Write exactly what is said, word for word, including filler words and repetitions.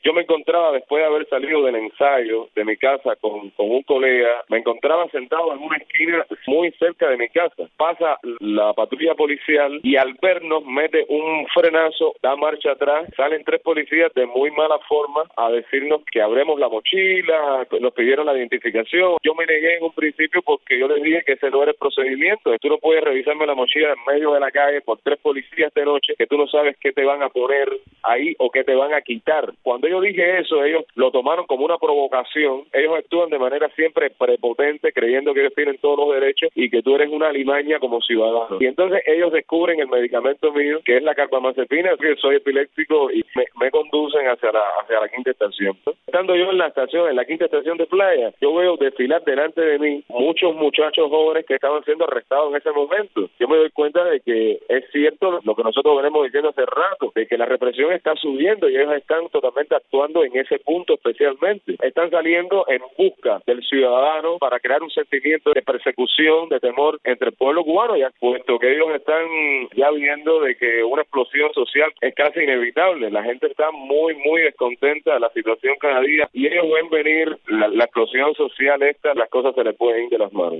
Yo me encontraba, después de haber salido del ensayo de mi casa con, con un colega, me encontraba sentado en una esquina muy cerca de mi casa. Pasa la patrulla policial y al vernos mete un frenazo, da marcha atrás, salen tres policías de muy mala forma a decirnos que abremos la mochila, nos pidieron la identificación. Yo me negué en un principio porque yo les dije que ese no era el procedimiento. Tú no puedes revisarme la mochila en medio de la calle por tres policías de noche que tú no sabes qué te van a poner ahí o qué te van a quitar. Cuando yo dije eso, ellos lo tomaron como una provocación. Ellos actúan de manera siempre prepotente, creyendo que ellos tienen todos los derechos y que tú eres una alimaña como ciudadano. Y entonces ellos descubren el medicamento mío, que es la carbamazepina, que soy epiléptico, y me, me conducen hacia la hacia la quinta estación. Estando yo en la estación, en la quinta estación de Playa, yo veo desfilar delante de mí muchos muchachos jóvenes que estaban siendo arrestados en ese momento. Yo me doy cuenta de que es cierto lo que nosotros venimos diciendo hace rato, de que la represión está subiendo y ellos están totalmente actuando en ese punto especialmente. Están saliendo en busca del ciudadano para crear un sentimiento de persecución, de temor entre el pueblo cubano, ya puesto que ellos están ya viendo de que una explosión social es casi inevitable. La gente está muy, muy descontenta de la situación cada día y ellos ven venir la, la explosión social esta, las cosas se les pueden ir de las manos.